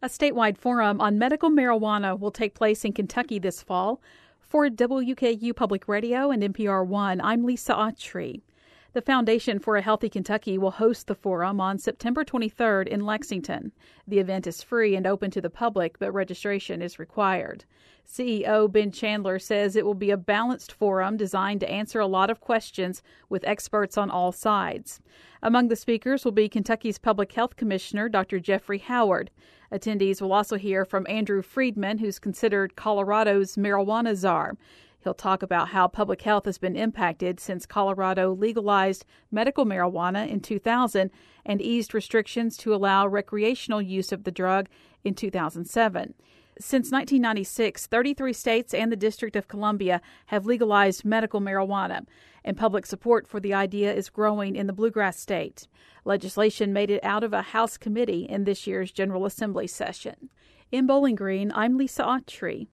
A statewide forum on medical marijuana will take place in Kentucky this fall. For WKU Public Radio and NPR One, I'm Lisa Autry. The Foundation for a Healthy Kentucky will host the forum on September 23rd in Lexington. The event is free and open to the public, but registration is required. CEO Ben Chandler says it will be a balanced forum designed to answer a lot of questions with experts on all sides. Among the speakers will be Kentucky's Public Health Commissioner, Dr. Jeffrey Howard. Attendees will also hear from Andrew Friedman, who's considered Colorado's marijuana czar. He'll talk about how public health has been impacted since Colorado legalized medical marijuana in 2000 and eased restrictions to allow recreational use of the drug in 2007. Since 1996, 33 states and the District of Columbia have legalized medical marijuana, and public support for the idea is growing in the Bluegrass State. Legislation made it out of a House committee in this year's General Assembly session. In Bowling Green, I'm Lisa Autry.